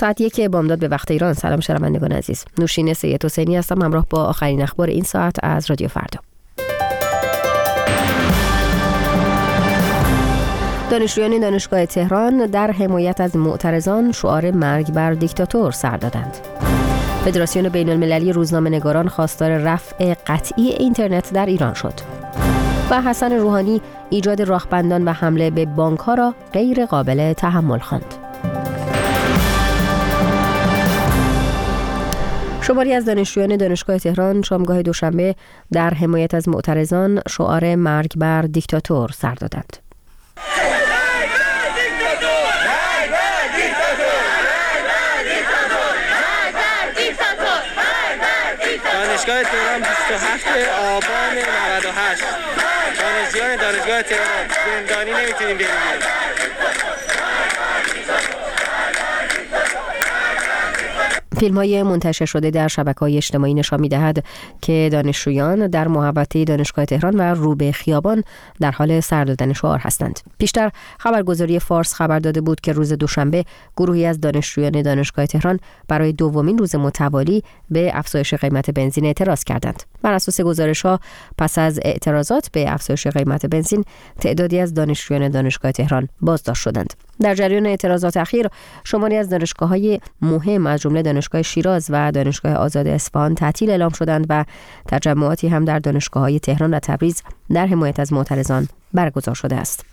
ساعت 1 بامداد به وقت ایران. سلام شنوندگان عزیز، نوشین سید حسینی هستم، همراه با آخرین اخبار این ساعت از رادیو فردا. دانشجویان دانشگاه تهران در حمایت از معترضان شعار مرگ بر دیکتاتور سر دادند. فدراسیون بین المللی روزنامه‌نگاران خواستار رفع قطعی اینترنت در ایران شد. و حسن روحانی ایجاد راهبندان و حمله به بانک‌ها را غیر قابل تحمل خواند. شماری از دانشجویان دانشگاه تهران شامگاه دوشنبه در حمایت از معترضان شعار مرگ بر دیکتاتور سر دادند. دانشگاه تهران 27 آبان 98 دانشجویان دانشگاه تهران زندانی نمیتونیم بریم. فیلم‌های منتشر شده در شبکه‌های اجتماعی نشان می‌دهد که دانشجویان در محوطه دانشگاه تهران و روبه خیابان در حال سر دادن شعار هستند. پیشتر خبرگزاری فارس خبر داده بود که روز دوشنبه گروهی از دانشجویان دانشگاه تهران برای دومین روز متوالی به افزایش قیمت بنزین اعتراض کردند. بر اساس گزارش‌ها پس از اعتراضات به افزایش قیمت بنزین تعدادی از دانشجویان دانشگاه تهران بازداشت شدند. در جریان اعتراضات اخیر شماری از دانشگاه‌های مهم از جمله دانشگاه شیراز و دانشگاه آزاد اصفهان تعطیل اعلام شدند و تجمعاتی هم در دانشگاه‌های تهران و تبریز در حمایت از معترضان برگزار شده است.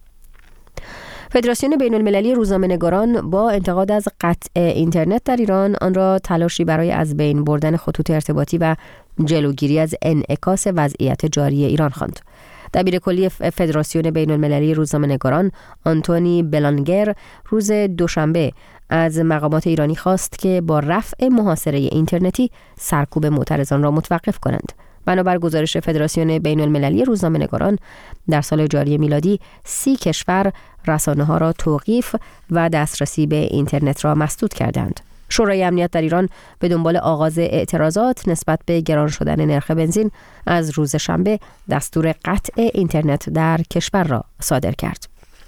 فدراسیون بین المللی روزنامه‌نگاران با انتقاد از قطع اینترنت در ایران آن را تلاشی برای از بین بردن خطوط ارتباطی و جلوگیری از انعکاس وضعیت جاری ایران خواند. دبیر کلی فدراسیون بین المللی روزنامه‌نگاران آنتونی بلانگر روز دوشنبه از مقامات ایرانی خواست که با رفع محاصره اینترنتی سرکوب معترضان را متوقف کنند. بنابر گزارش فدراسیون بین المللی روزنامه‌نگاران در سال جاری میلادی 30 کشور رسانه‌ها را توقیف و دسترسی به اینترنت را مسدود کردند. شورای امنیت در ایران به دنبال آغاز اعتراضات نسبت به گران شدن نرخ بنزین از روز شنبه دستور قطع اینترنت در کشور را صادر کرد.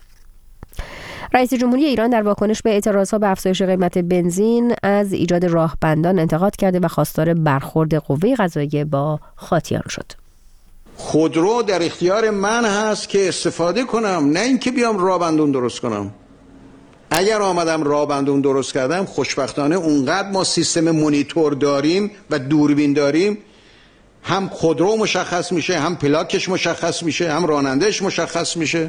رئیس جمهوری ایران در واکنش به اعتراضها به افزایش قیمت بنزین از ایجاد راهبندان انتقاد کرده و خواستار برخورد قوه قضاییه با خاطیان شد. خودرو در اختیار من هست که استفاده کنم، نه اینکه بیام راهبندون درست کنم. اگر آمدم راهبندون درست کردم، خوشبختانه اونقدر ما سیستم مونیتور داریم و دوربین داریم، هم خودرو مشخص میشه، هم پلاکش مشخص میشه، هم رانندهش مشخص میشه.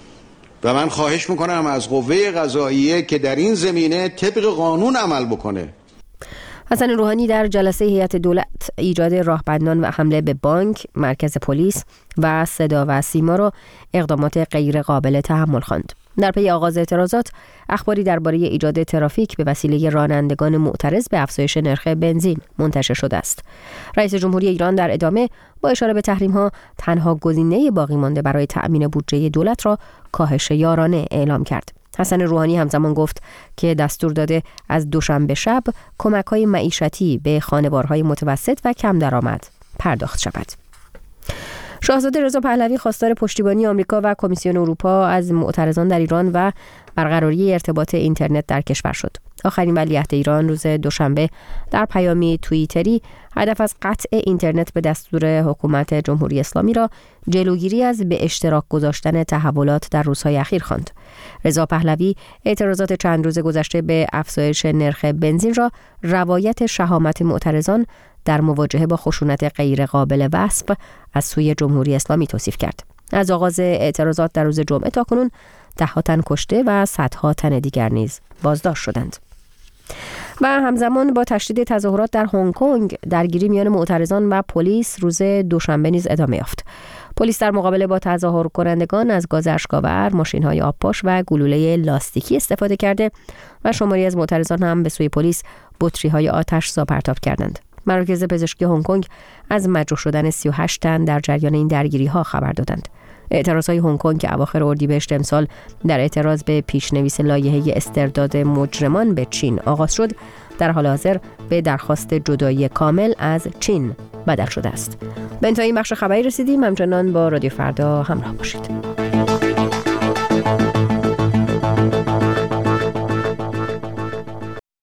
و من خواهش میکنم از قوه قضاییه که در این زمینه طبق قانون عمل بکنه. حسن روحانی در جلسه هیئت دولت ایجاد راهبندان و حمله به بانک، مرکز پلیس و صدا و سیما را اقدامات غیر قابل تحمل خواند. در پی آغاز اعتراضات اخباری درباره ایجاد ترافیک به وسیله رانندگان معترض به افزایش نرخ بنزین منتشر شده است. رئیس جمهوری ایران در ادامه با اشاره به تحریم‌ها تنها گزینه باقی مانده برای تأمین بودجه دولت را کاهش یارانه اعلام کرد. حسن روحانی همزمان گفت که دستور داده از دوشنبه شب کمک‌های معیشتی به خانوارهای متوسط و کم درآمد پرداخت شود. شاهزاده رضا پهلوی خواستار پشتیبانی آمریکا و کمیسیون اروپا از معترضان در ایران و برقراری ارتباط اینترنت در کشور شد. آخرین ولیعهد ایران روز دوشنبه در پیامی توییتری هدف از قطع اینترنت به دستور حکومت جمهوری اسلامی را جلوگیری از به اشتراک گذاشتن تحولات در روزهای اخیر خواند. رضا پهلوی اعتراضات چند روز گذشته به افزایش نرخ بنزین را روایت شهامت معترضان در مواجهه با خشونت غیر قابل وصف از سوی جمهوری اسلامی توصیف کرد. از آغاز اعتراضات در روز جمعه تا کنون 10 تن کشته و صدها تن دیگر نیز بازداشت شدند. و همزمان با تشدید تظاهرات در هنگ کنگ درگیری میان معترضان و پلیس روز دوشنبه نیز ادامه یافت. پلیس در مقابله با تظاهر کنندگان از گاز اشک‌آور، ماشین‌های آبپاش و گلوله لاستیکی استفاده کرده و شماری از معترضان هم به سوی پلیس بطری‌های آتش‌زا پرتاب کردند. مراکز پزشکی هنگ کنگ از مجروح شدن 38 تن در جریان این درگیری‌ها خبر دادند. اعتراضهای هنگ کنگ که اواخر اردیبهشت امسال در اعتراض به پیشنویس لایحه استرداد مجرمان به چین آغاز شد، در حال حاضر به درخواست جدایی کامل از چین بدل شده است. به انتهای این بخش خبری رسیدیم. همچنان با رادیو فردا همراه باشید.